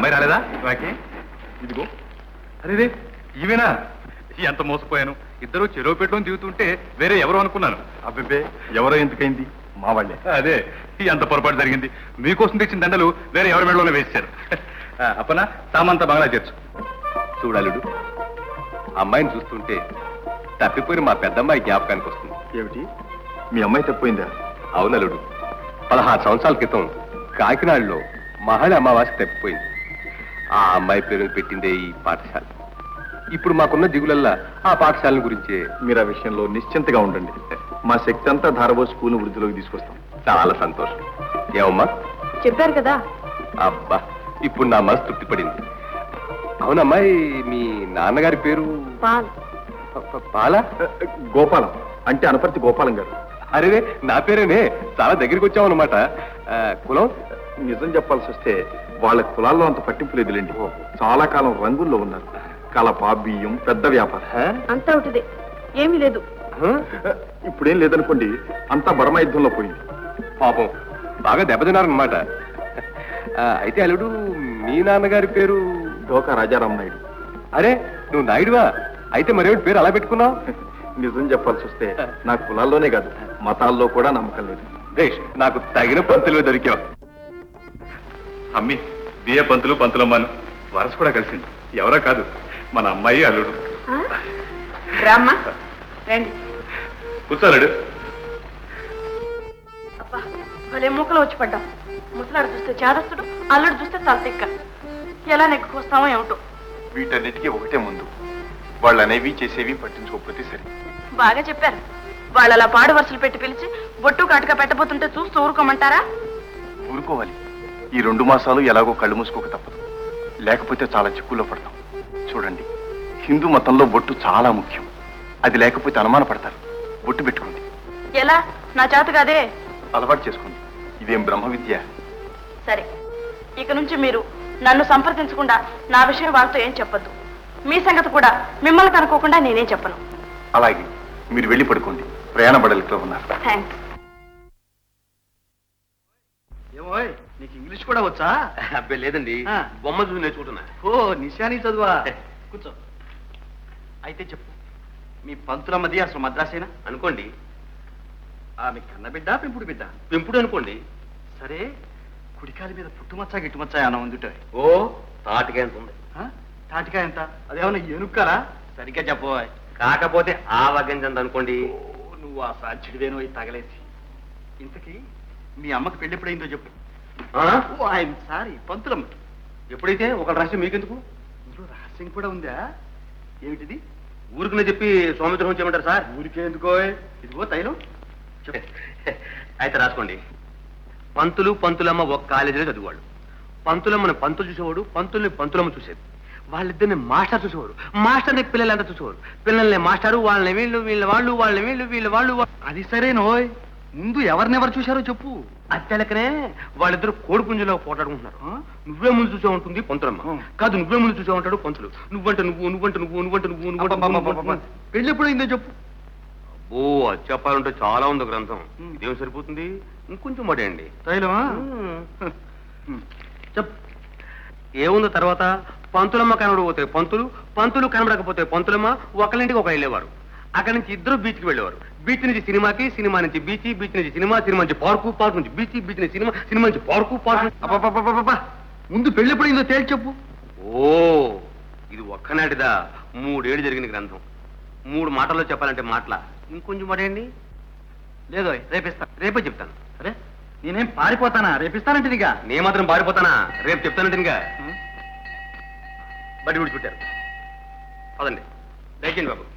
అమ్మాయి రాలేదా నాకి? ఇదిగో. అరే ఈవేనా? ఎంత మోసపోయాను. ఇద్దరు చెరువు పెట్టుకొని దిగుతుంటే వేరే ఎవరో అనుకున్నాను. అబ్బే ఎవరో ఎందుకైంది? మా వాళ్ళే. అదే అంత పొరపాటు జరిగింది. మీకోసం తెచ్చిన దండలు వేరే ఎవరి మెడలోనే వేశారు. అప్పనా సామంతా బంగ్లా చేర్చు. చూడాలుడు, అమ్మాయిని చూస్తుంటే తప్పిపోయిన మా పెద్దమ్మాయి జ్ఞాపకానికి వస్తుంది. ఏమిటి, మీ అమ్మాయి తప్పిపోయిందా? అవునలుడు, 16 సంవత్సరాల క్రితం కాకినాడలో మహళ అమావాస్య తప్పిపోయింది. ఆ అమ్మాయి పేరుని పెట్టిందే ఈ పాఠశాల. ఇప్పుడు మాకున్న దిగులల్లా ఆ పాఠశాల గురించే. మీరు ఆ విషయంలో నిశ్చింతగా ఉండండి. మా శక్తి అంతా ధారబో స్కూల్ వృద్ధిలోకి తీసుకొస్తాం. చాలా సంతోషం. ఏమమ్మా చెప్పారు కదా. అబ్బా, ఇప్పుడు నా మనసు తృప్తిపడింది. అవునమ్మాయి, మీ నాన్నగారి పేరు? పాల గోపాలం, అంటే అనపర్తి గోపాలం గారు. అరే నా పేరేనే, చాలా దగ్గరికి వచ్చామన్నమాట. కులం? నిజం చెప్పాల్సి వస్తే వాళ్ళ కులాల్లో అంత పట్టింపు లేదులేండి. చాలా కాలం రంగుల్లో ఉన్నారు. కలప, బియ్యం, పెద్ద వ్యాపారం అంతా ఒకటిదే, ఏమీ లేదు. ఇప్పుడేం లేదనుకోండి, అంతా బర్మా యుద్ధంలో పోయింది. పాపం బాగా దెబ్బతిన్నారనమాట. అయితే అల్లుడు, మీ నాన్నగారి పేరు? డోకా రాజారాం నాయుడు. అరే నువ్వు నాయుడువా? అయితే మరేమిటి పేరు అలా పెట్టుకున్నావు? నిజం చెప్పాల్సి వస్తే నా కులాల్లోనే కాదు, మతాల్లో కూడా నమ్మకం లేదు. దేశ్, నాకు తగిన పంతులు దొరికావు. అమ్మి బియ్య పంతులు పంతులమ్మాను వరస కూడా కలిసింది. ఎవరో కాదు, మన అమ్మాయి అల్లుడు. కూర్చోలేడు. భలే మూకలు వచ్చి పడ్డాం. ముసలాడు చూస్తే చేదస్తుడు, అల్లుడు చూస్తే తలతిక్క. ఎలా నెక్కుకొస్తామో ఏమిటో. వీటన్నిటికీ ఒకటే ముందు, వాళ్ళు అనేవి చేసేవి పట్టించుకోకపోతే సరే. బాగా చెప్పారు. వాళ్ళు అలా పాడు వరుసలు పెట్టి పిలిచి బొట్టు కాటుగా పెట్టబోతుంటే చూస్తూ ఊరుకోమంటారా? ఊరుకోవాలి. ఈ 2 మాసాలు ఎలాగో కళ్ళు మూసుకోక తప్పదు, లేకపోతే చాలా చిక్కుల్లో పడతాం. చూడండి, హిందూ మతంలో బొట్టు చాలా ముఖ్యం. అది లేకపోతే అనుమాన పడతారు. బొట్టు పెట్టుకుంది. ఎలా? నా చేత కాదే. అలవాటు చేసుకోండి. ఇదేం బ్రహ్మ విద్య. సరే, ఇక నుంచి మీరు నన్ను సంప్రదించకుండా నా విషయం వాళ్ళతో ఏం చెప్పొద్దు. మీ సంగతి కూడా మిమ్మల్ని కనుక్కోకుండా నేనేం చెప్పను. అలాగే, మీరు వెళ్ళి పడుకోండి. ప్రయాణ బడలితో ఉన్నారు. థ్యాంక్స్. ఏమో నీకు ఇంగ్లీష్ కూడా వచ్చా? అబ్బే లేదండి, బొమ్మ చూసి నేర్చుకుంటున్నా. ఓ నిశాని చదువా? కూర్చో. అయితే చెప్పు, మీ పంతులమ్మది అసలు మద్రాసేనా? అనుకోండి. ఆమె కన్నబిడ్డ, పెంపుడు బిడ్డ? పెంపుడు అనుకోండి. సరే, కుడికాలి మీద పుట్టుమచ్చ గిట్టుమచ్చ అన్న ఉందిటే. ఓ తాటికాయ ఎంత ఉంది. తాటికాయ ఎంత? అదేమన్నా ఏనుక్కరా? సరిగ్గా చెప్పబోయ్. కాకపోతే ఆ వగంజంత అనుకోండి. నువ్వు ఆ సాధ్యుడివేనో తగలేసి. ఇంతకీ మీ అమ్మకి పెళ్లి ఎప్పుడైందో చెప్పు. ఆయన సారీ, పంతులమ్మకి. ఎప్పుడైతే ఒక రహస్యం మీకెందుకు? ఇందులో రహస్యం కూడా ఉందా? ఏమిటిది? ఊరికనే చెప్పి సౌమిత్రం చేయమంటారు సార్? ఊరికే ఎందుకో. ఇదిగో తైలం. అయితే రాసుకోండి. పంతులు పంతులమ్మ ఒక కాలేజీలో చదివాడు. పంతులమ్మని పంతులు చూసేవాడు, పంతుల్ని పంతులమ్మ చూసేది. వాళ్ళిద్దరిని మాస్టర్ చూసేవాడు, మాస్టర్ని పిల్లలంతా చూసేవాడు. పిల్లల్ని మాస్టారు, వాళ్ళని వీళ్ళు, వీళ్ళ వాళ్ళు, వాళ్ళని వీళ్ళు, వీళ్ళ వాళ్ళు. అది సరేనోయ్, ముందు ఎవరినెవరు చూశారో చెప్పు. అత్తెలకనే వాళ్ళిద్దరు కోడిపుంజలో పోటాడుకుంటున్నారు. నువ్వే ముందు చూసే ఉంటుంది పంతులమ్మ. కాదు, నువ్వే ముందు చూసే ఉంటాడు పంతులు. నువ్వంటే నువ్వు, నువ్వంటే నువ్వు, నువ్వంటే నువ్వు, నువ్వు. పెళ్లి ఎప్పుడైందో చెప్పు. ఓ అది చెప్పాలంటే చాలా ఉంది గ్రంథం. ఇదేం సరిపోతుంది, ఇంకొంచెం మడేయండి. తైలమా? చెప్పు. ఏముందో తర్వాత? పంతులమ్మ కనబడకపోతే పంతులు, పంతులు కనబడకపోతే పంతులమ్మ. ఒకళ్ళింటికి ఒక వెళ్ళేవారు. అక్కడి నుంచి ఇద్దరు బీచ్కి వెళ్ళేవారు. బీచ్ నుంచి సినిమాకి, సినిమా నుంచి బీచ్, బీచ్ నుంచి సినిమా, సినిమా నుంచి పార్కు, పార్క్ నుంచి బీచ్, బీచ్ నుంచి సినిమా, సినిమా నుంచి పార్కు, పార్క్. ముందు పెళ్లి ఎప్పుడైందో తేల్చి చెప్పు. ఓ ఇది ఒక్కనాటిదా? 3 ఏళ్ళు జరిగిన గ్రంథం. 3 మాటల్లో చెప్పాలంటే మాటల. ఇంకొంచెం మడేయండి. లేదో రేపిస్తా. రేపే చెప్తాను. అరే నేనేం పారిపోతానా? రేపిస్తానంటే ఇక నేను మాత్రం పారిపోతానా? రేపు చెప్తానంటే బడి విడిచుట్టారు. పదండి, దయచేయండి బాబు.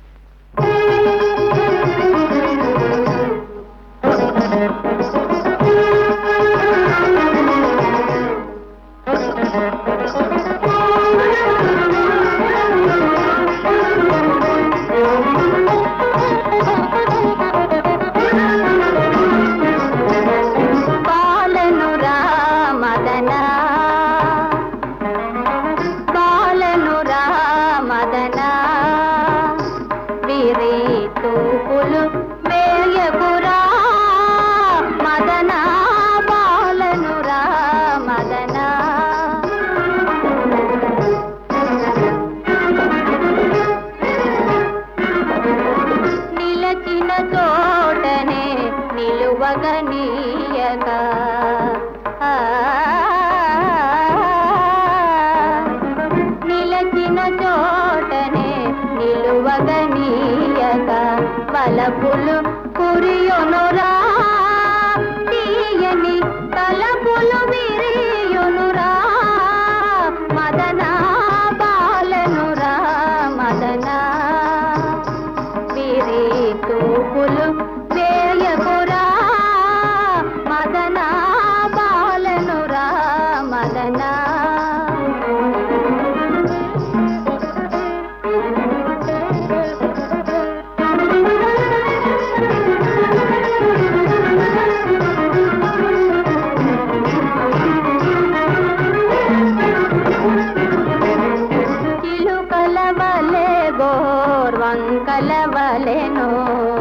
నీయక నిలచిన చోటనే నిలువగనీయక వలపులు కురియునురా తీయని తలపులు విరియునురా మదనా బాలనురా మదనా విరి తూపులు వేయకురా మదనా బాలనురా మదనా చిలుకల వలె గోర్వంకల వలెనో